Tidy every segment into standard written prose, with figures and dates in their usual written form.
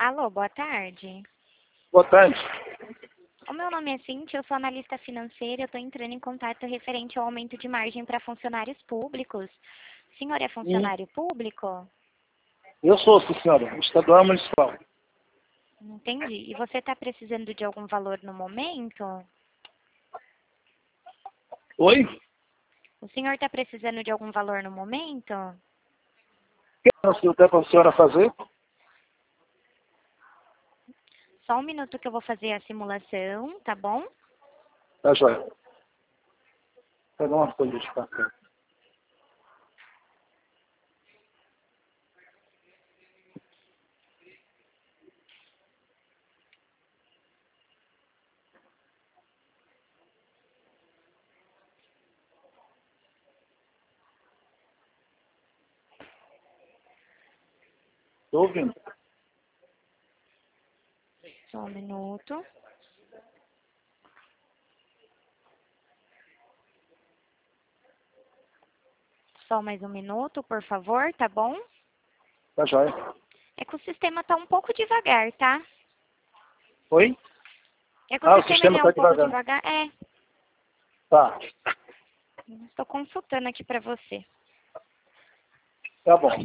Alô, boa tarde. Boa tarde. O meu nome é Cintia, eu sou analista financeira, eu estou entrando em contato referente ao aumento de margem para funcionários públicos. O senhor é funcionário público? Eu sou, sim, senhora, estadual e municipal. Entendi. E você está precisando de algum valor no momento? Oi? O senhor está precisando de algum valor no momento? O que eu der para a senhora fazer? Só um minuto que eu vou fazer a simulação, tá bom? Tá, joia. Vou pegar umas coisas de café. Estou ouvindo. Só um minuto. Só mais um minuto, por favor, tá bom? Tá, joia. É que o sistema tá um pouco devagar, tá? Oi? É que Ah, o o sistema sistema ele é está um pouco devagar. devagar. É, Tá. estou consultando aqui para você. Tá bom.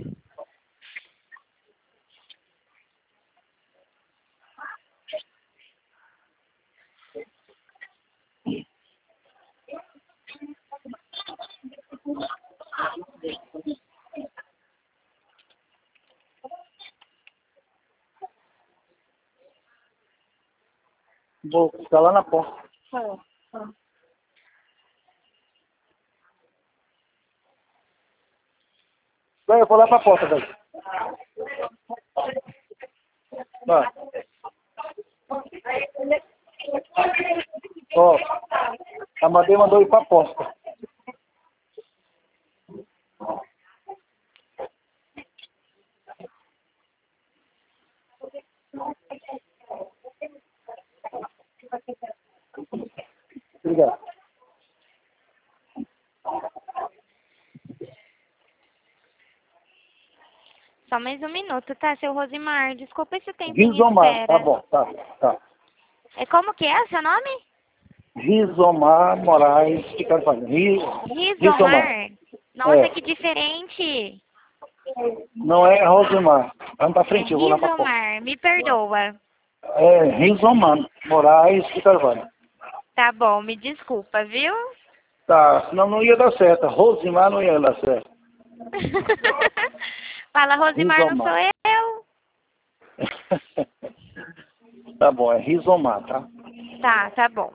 Vou ficar lá na porta. Vai, eu vou lá para a porta, velho. Vai. Ó, a Madeira mandou ir para a porta. Obrigado. Só mais um minuto, tá, seu Rosimar? Desculpa esse tempo em Rizomar, tá espera. bom, tá. É como que é o seu nome? Rizomar Moraes de Carvalho. Rizomar. Rizomar. Nossa, É. que diferente. Não é Rosemar. Vamos para É frente, eu vou lá para a porta. Rizomar, me perdoa. É Rizomar Moraes de Carvalho. Tá bom, me desculpa, viu? Tá, senão não ia dar certo. Rosimar não ia dar certo. Fala, Rosimar, não sou Rizomar. eu. Tá bom, é Rizomar, tá? Tá bom.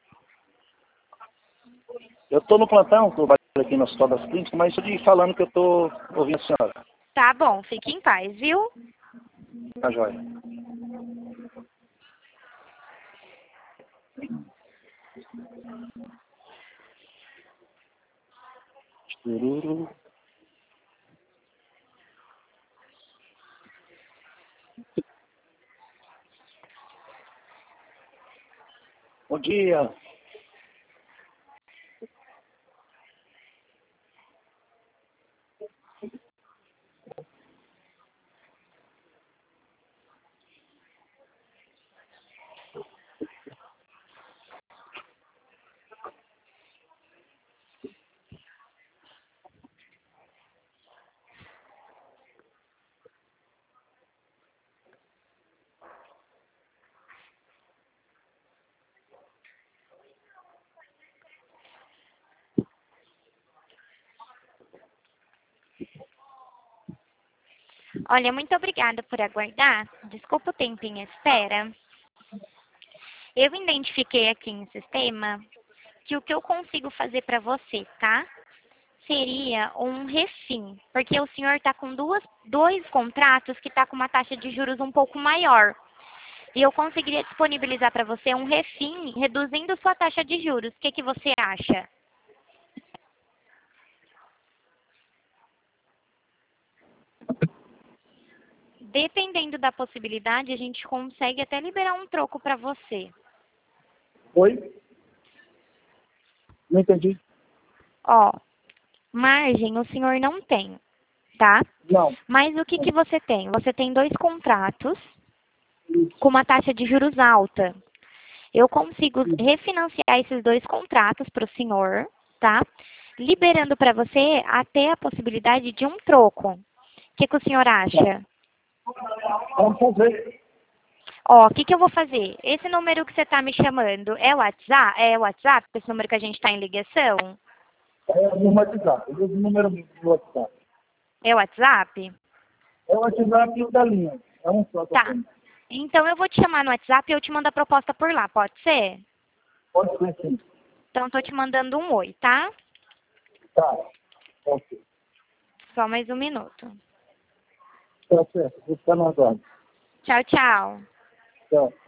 Eu tô no plantão, tô aqui no Hospital das Clínicas, mas estou te falando que eu tô ouvindo a senhora. Tá bom, fique em paz, viu? Tá joia. Chururu. Bom dia. Olha, muito obrigada por aguardar. Desculpa o tempo em espera. Eu identifiquei aqui em sistema que o que eu consigo fazer para você, tá? Seria um refim, porque o senhor está com dois contratos que está com uma taxa de juros um pouco maior. E eu conseguiria disponibilizar para você um refim, reduzindo sua taxa de juros. O que você acha? Dependendo da possibilidade, a gente consegue até liberar um troco para você. Oi? Não entendi. Ó, margem o senhor não tem, tá? Não. Mas o que você tem? Você tem dois contratos com uma taxa de juros alta. Eu consigo refinanciar esses dois contratos para o senhor, tá? Liberando para você até a possibilidade de um troco. O que o senhor acha? Vamos fazer. Ó, o que eu vou fazer? Esse número que você está me chamando é o WhatsApp? É o WhatsApp, esse número que a gente está em ligação? É no WhatsApp. Eu uso o número do WhatsApp. É o WhatsApp? É o WhatsApp e o da linha. É um só. Tá. Então eu vou te chamar no WhatsApp e eu te mando a proposta por lá, pode ser? Pode ser sim. Então estou te mandando um oi, tá? Tá. Ok. Só mais um minuto. Tá certo. Vou ficar no aguardo. Tchau, tchau. Tchau.